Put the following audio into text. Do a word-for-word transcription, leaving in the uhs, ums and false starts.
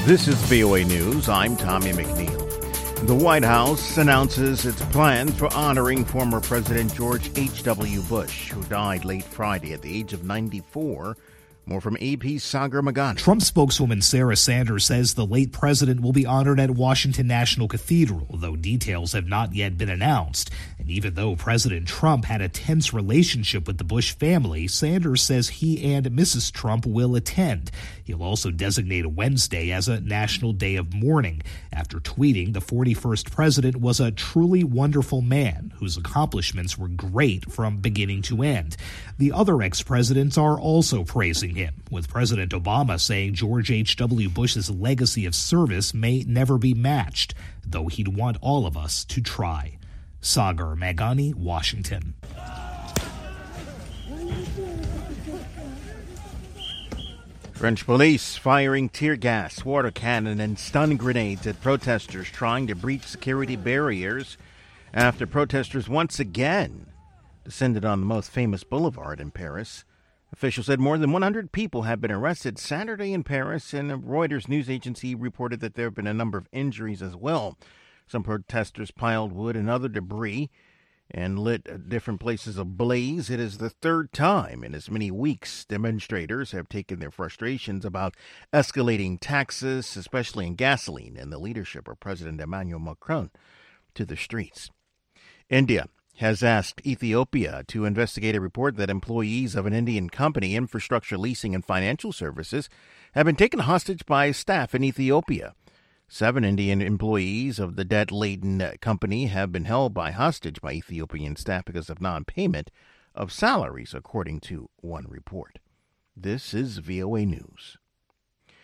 This is V O A News. I'm Tommy McNeil. The White House announces its plans for honoring former President George H W. Bush, who died late Friday at the age of ninety-four. More from A P's Sagar Magana. Trump spokeswoman Sarah Sanders says the late president will be honored at Washington National Cathedral, though details have not yet been announced. And even though President Trump had a tense relationship with the Bush family, Sanders says he and Missus Trump will attend. He'll also designate Wednesday as a national day of mourning after tweeting the forty-first president was a truly wonderful man whose accomplishments were great from beginning to end. The other ex-presidents are also praising him, with President Obama saying George H W. Bush's legacy of service may never be matched, though he'd want all of us to try. Sagar Magani, Washington. French police firing tear gas, water cannon, and stun grenades at protesters trying to breach security barriers after protesters once again descended on the most famous boulevard in Paris. Officials said more than one hundred people have been arrested Saturday in Paris, and a Reuters news agency reported that there have been a number of injuries as well. Some protesters piled wood and other debris and lit different places ablaze. It is the third time in as many weeks demonstrators have taken their frustrations about escalating taxes, especially in gasoline, and the leadership of President Emmanuel Macron to the streets. India has asked Ethiopia to investigate a report that employees of an Indian company, Infrastructure Leasing and Financial Services, have been taken hostage by staff in Ethiopia. Seven Indian employees of the debt-laden company have been held by hostage by Ethiopian staff because of non-payment of salaries, according to one report. This is V O A News.